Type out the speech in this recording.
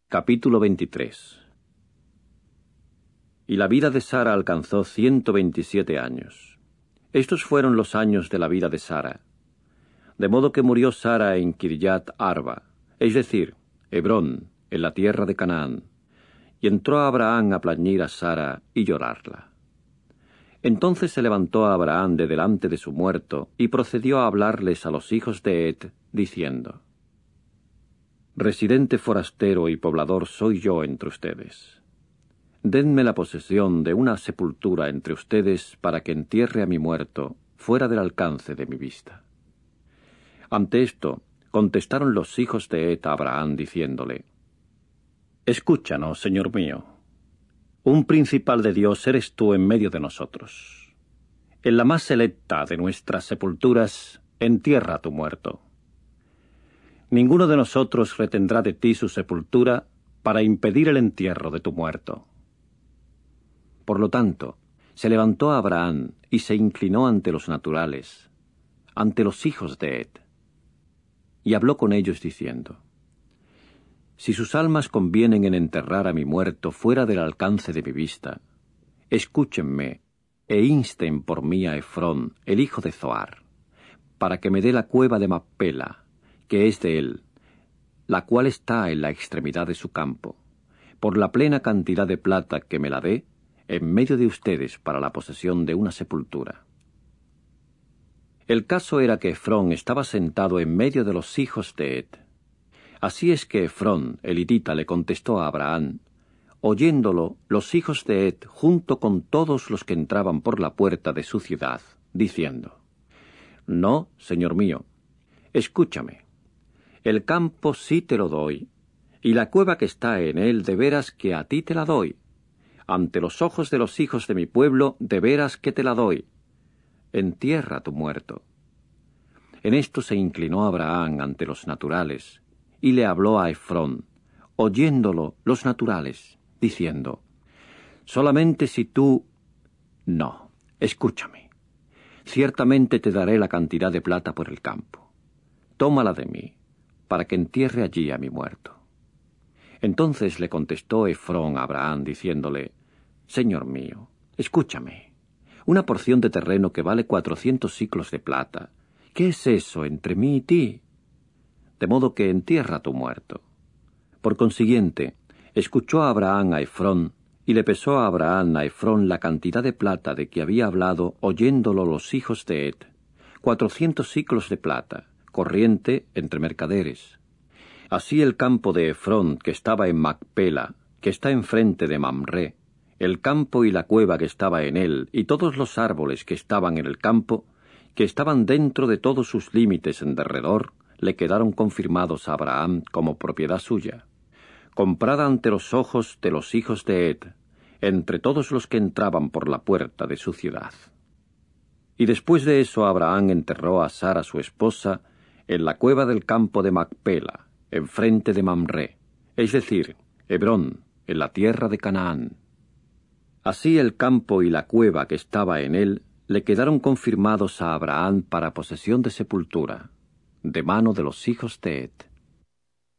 Capítulo 23. Y la vida de Sara alcanzó 127 años. Estos fueron los años de la vida de Sara. De modo que murió Sara en Kiriat Arba, es decir, Hebrón, en la tierra de Canaán. Y entró Abraham a plañir a Sara y llorarla. Entonces se levantó Abraham de delante de su muerto y procedió a hablarles a los hijos de Het, diciendo: Residente forastero y poblador soy yo entre ustedes. Denme la posesión de una sepultura entre ustedes para que entierre a mi muerto fuera del alcance de mi vista. Ante esto contestaron los hijos de Het a Abraham diciéndole: Escúchanos, señor mío. Un principal de Dios eres tú en medio de nosotros. En la más selecta de nuestras sepulturas entierra a tu muerto. Ninguno de nosotros retendrá de ti su sepultura para impedir el entierro de tu muerto. Por lo tanto, se levantó Abraham y se inclinó ante los naturales, ante los hijos de Het, y habló con ellos diciendo: Si sus almas convienen en enterrar a mi muerto fuera del alcance de mi vista, escúchenme e insten por mí a Efrón, el hijo de Zohar, para que me dé la cueva de Macpela, que es de él, la cual está en la extremidad de su campo, por la plena cantidad de plata que me la dé, en medio de ustedes para la posesión de una sepultura. El caso era que Efrón estaba sentado en medio de los hijos de Het. Así es que Efrón, el hitita, le contestó a Abraham, oyéndolo los hijos de Het junto con todos los que entraban por la puerta de su ciudad, diciendo: No, señor mío, escúchame. El campo sí te lo doy, y la cueva que está en él de veras que a ti te la doy. Ante los ojos de los hijos de mi pueblo de veras que te la doy. Entierra tu muerto. En esto se inclinó Abraham ante los naturales, y le habló a Efrón, oyéndolo los naturales, diciendo: Solamente si tú... No, escúchame. Ciertamente te daré la cantidad de plata por el campo. Tómala de mí, para que entierre allí a mi muerto. Entonces le contestó Efrón a Abraham, diciéndole: Señor mío, escúchame. Una porción de terreno que vale 400 siclos de plata. ¿Qué es eso entre mí y ti? De modo que entierra tu muerto. Por consiguiente, escuchó a Abraham a Efrón, y le pesó a Abraham a Efrón la cantidad de plata de que había hablado oyéndolo los hijos de Het, 400 siclos de plata, corriente entre mercaderes. Así el campo de Efrón, que estaba en Macpela, que está enfrente de Mamré, el campo y la cueva que estaba en él, y todos los árboles que estaban en el campo, que estaban dentro de todos sus límites en derredor, le quedaron confirmados a Abraham como propiedad suya, comprada ante los ojos de los hijos de Het, entre todos los que entraban por la puerta de su ciudad. Y después de eso Abraham enterró a Sara su esposa en la cueva del campo de Macpela, enfrente de Mamré, es decir, Hebrón, en la tierra de Canaán. Así el campo y la cueva que estaba en él le quedaron confirmados a Abraham para posesión de sepultura, de mano de los hijos de Het.